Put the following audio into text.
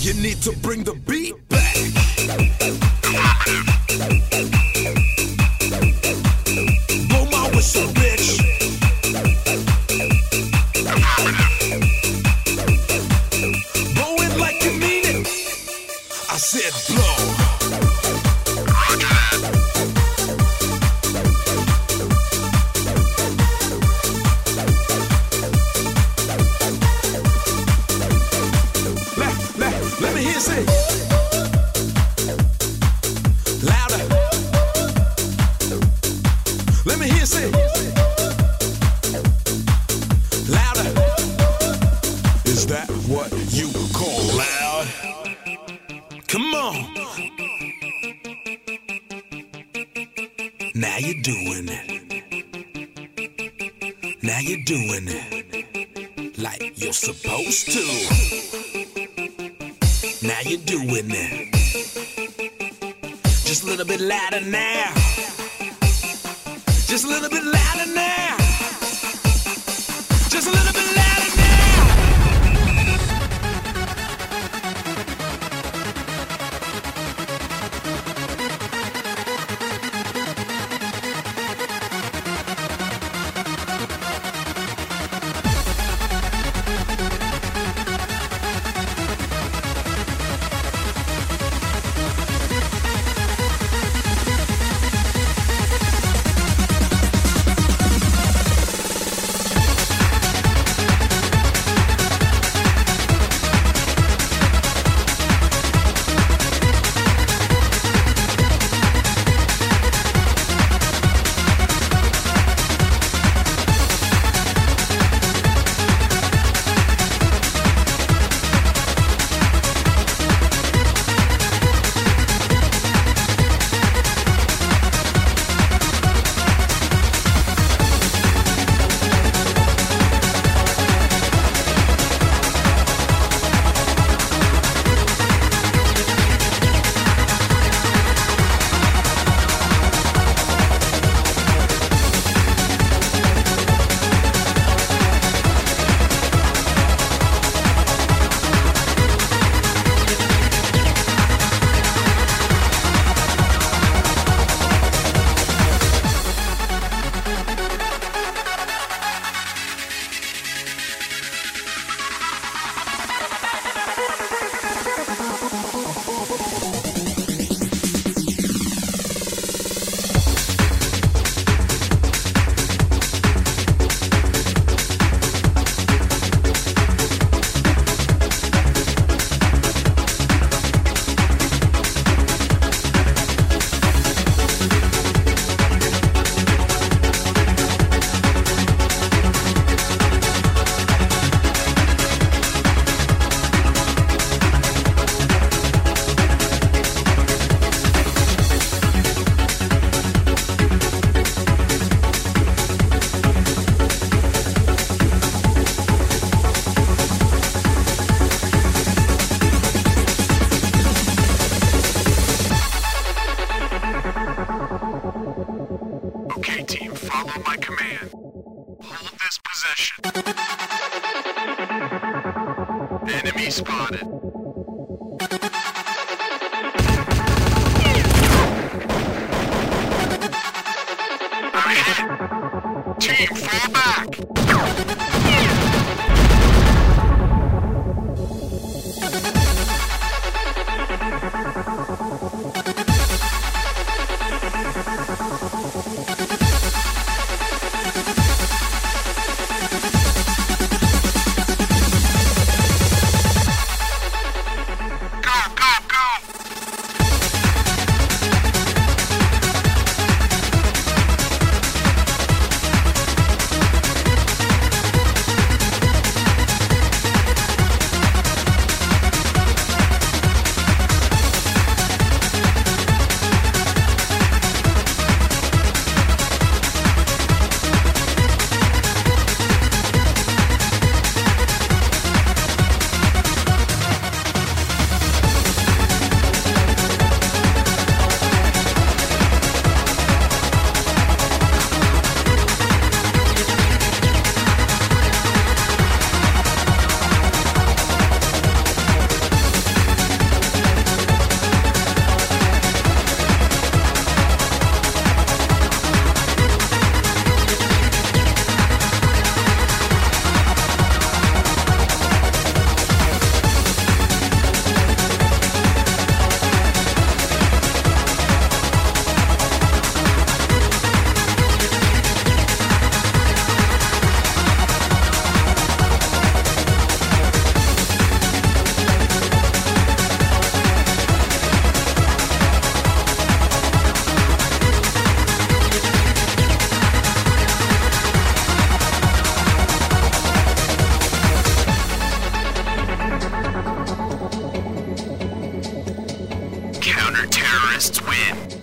You need to bring the beat back. Blow my whistle, bitch. Blow it like you mean it. I said blow. Let me hear you say louder. Let me hear you say louder. Is that what you call loud? Come on. Now you're doing it. Now you're doing it like you're supposed to. Now you're doing it. Just a little bit louder now. Just a little bit louder now. Just a little bit louder now. Okay, team, follow my command. Hold this position. Enemy spotted. I'm hit. Team, fall back. terrorists win.